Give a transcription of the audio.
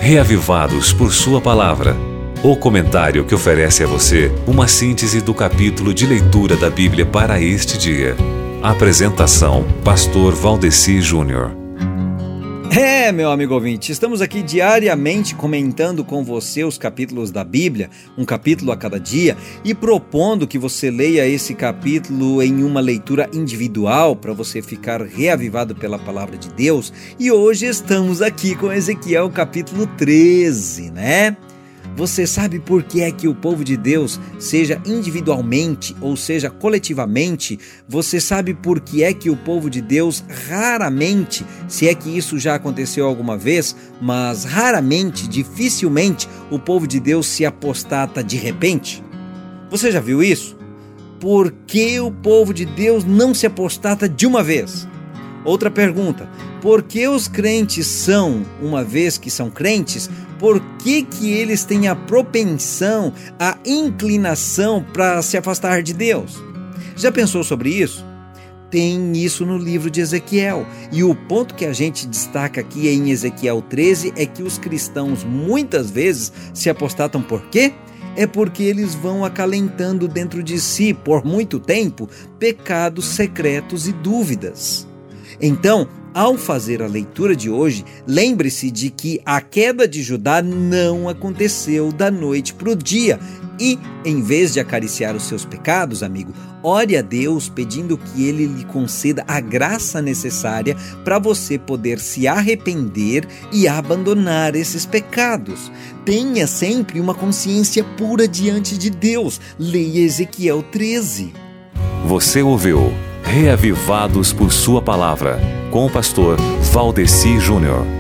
Reavivados por Sua Palavra. O comentário que oferece a você uma síntese do capítulo de leitura da Bíblia para este dia. Apresentação: Pastor Valdeci Júnior. Meu amigo ouvinte, estamos aqui diariamente comentando com você os capítulos da Bíblia, um capítulo a cada dia, e propondo que você leia esse capítulo em uma leitura individual para você ficar reavivado pela palavra de Deus. E hoje estamos aqui com Ezequiel capítulo 13, né? Você sabe por que é que o povo de Deus, seja individualmente ou seja coletivamente, você sabe por que é que o povo de Deus raramente, se é que isso já aconteceu alguma vez, mas raramente, dificilmente, o povo de Deus se apostata de repente? Você já viu isso? Por que o povo de Deus não se apostata de uma vez? Outra pergunta: por que os crentes são, uma vez que são crentes, por que eles têm a propensão, a inclinação para se afastar de Deus? Já pensou sobre isso? Tem isso no livro de Ezequiel. E o ponto que a gente destaca aqui em Ezequiel 13 é que os cristãos muitas vezes se apostatam por quê? É porque eles vão acalentando dentro de si, por muito tempo, pecados secretos e dúvidas. Então, ao fazer a leitura de hoje, lembre-se de que a queda de Judá não aconteceu da noite para o dia. E, em vez de acariciar os seus pecados, amigo, ore a Deus pedindo que Ele lhe conceda a graça necessária para você poder se arrepender e abandonar esses pecados. Tenha sempre uma consciência pura diante de Deus. Leia Ezequiel 13. Você ouviu Reavivados por Sua Palavra, com o pastor Valdeci Júnior.